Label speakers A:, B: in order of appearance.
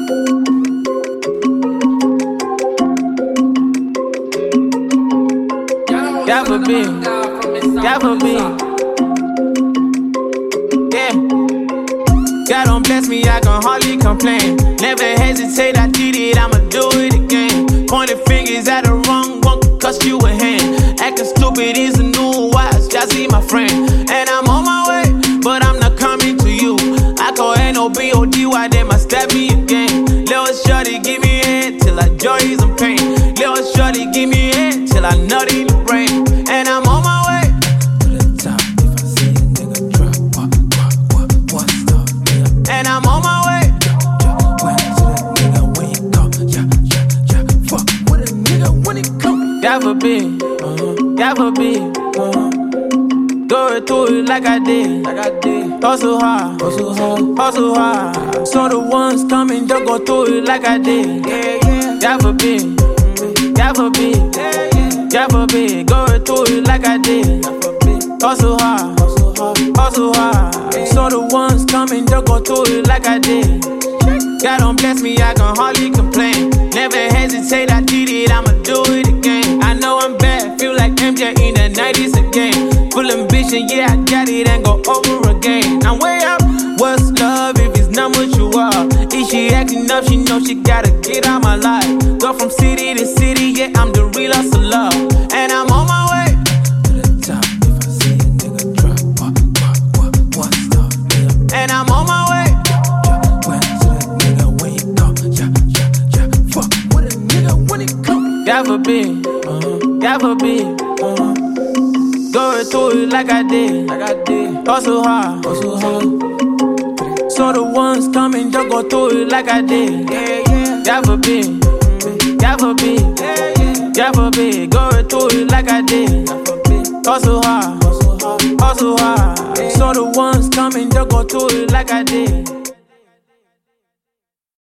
A: Yeah. God don't bless me, I can hardly complain. Never hesitate, I did it, I'ma do it again. Pointing fingers at the wrong one, cost you a hand. Acting stupid is a new watch, just see my friend. And I'm on my way, but I'm not coming to you. I call N-O-B-O-D, why they must stab me again? Little shorty, give me a head till I joy is in pain. Little shorty, give me a head till I nut in the brain. And I'm on my way to the top. If I see a nigga drop, what's up, nigga? And I'm on my way. When to that nigga when you come, yeah. Fuck with a nigga when he come. God forbid, God forbid, Go through it like I did, Hustle hard, hustle hard. So the ones coming, don't go through it like I did. God forbid, God forbid, God forbid. Go through it like I did. Hustle hard, hustle hard. So the ones coming, don't go through it like I did. God don't bless me, I can hardly complain. Never hesitate, I did it, I'ma do it again. I know I'm bad, feel like MJ in the 90s again. Full ambition, yeah, I got it and go over again. I'm way up, what's love if it's not what you are? If she acting up, she know she gotta get out my life. Go from city to city, yeah, I'm the real hustler. And I'm on my way to the top. If I see a nigga drop, what's up, nigga? And I'm on my way. When to that nigga when you come, yeah. Fuck with a nigga when he come. God forbid, God forbid, Go through it like I did, Hustle hard, So the ones coming, don't go through it like I did. God forbid, God forbid, God forbid. Go through it like I did. Hustle hard, hustle hard. So the ones coming, don't go through it like I did.